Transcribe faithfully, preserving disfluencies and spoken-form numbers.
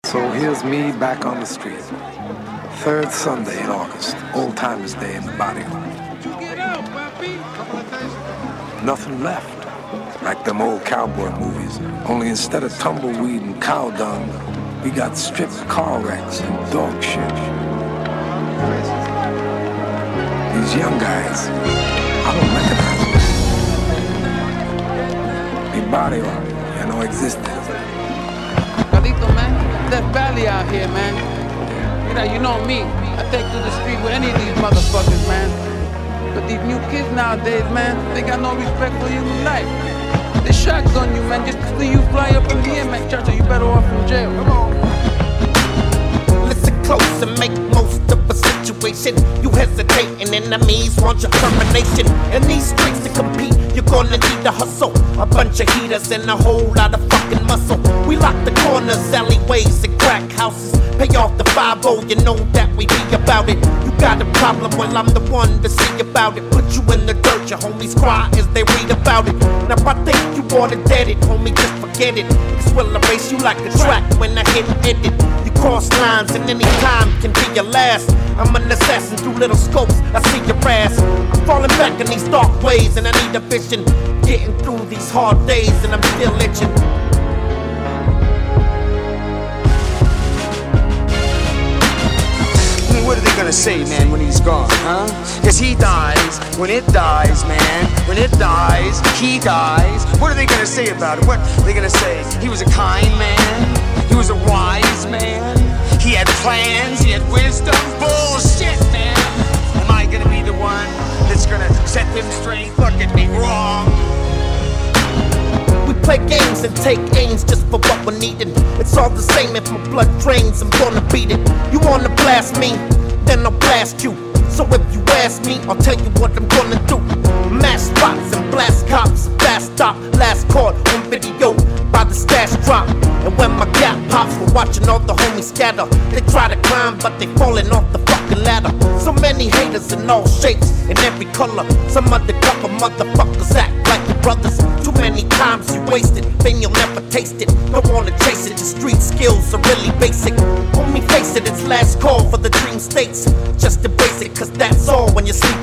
So here's me back on the street. Third Sunday in August, Old Timers Day in the barrio. Nothing left, like them old cowboy movies. Only instead of tumbleweed and cow dung, we got stripped car wrecks and dog shit. These young guys, I don't recognize them. Mi barrio, ya no existe. Carlito, man, Death Valley out here, man. You know, you know me. I take to the street with any of these motherfuckers, man. But these new kids nowadays, man, they got no respect for human life. They shotgun you, man, just to see you fly up in the air, man. Chacho, you better off in jail. Come on. Listen close and make most of a situation. You hesitating, enemies want your termination. In these streets to compete, you're gonna need to hustle. A bunch of heaters and a whole lot of fucking muscle. We lock the corners, alleyways, and crack houses. Pay off the five oh, you know that we be about it. You got a problem, well I'm the one to see about it. Put you in the dirt, your homies cry as they read about it. Now I think you oughta dead it, homie, just forget it. Cause we'll erase you like a track when I hit edit. You cross lines and any time can be your last. I'm an assassin through little scopes, I see your ass. I'm falling back in these dark ways and I need a vision. Getting through these hard days and I'm still itching. What are they gonna say, man, when he's gone, huh? Cause he dies, when it dies, man. When it dies, he dies. What are they gonna say about it? What are they gonna say? He was a kind man. He was a wise man. He had plans, he had wisdom. Bullshit, man. Am I gonna be the one that's gonna set them straight? Look at me wrong. We play games and take aims just for what we're needing. It's all the same if my blood drains, I'm gonna beat it. You wanna blast me, then I'll blast you. So if you ask me, I'll tell you what I'm gonna do. Mass spots and blast cops, fast stop, last caught on video by the stash drop. And when my gap pops, we're watching all the homies scatter. They try to climb, but they falling off the fucking ladder. So many haters in all shapes, in every color. Some undercover motherfuckers act like your brothers. Too many times you wasted, then you'll never taste it. Don't wanna chase it, the street skills are really basic. Homie, face it, it's last call for the dream states. Just embrace it, cause that's all when you sleep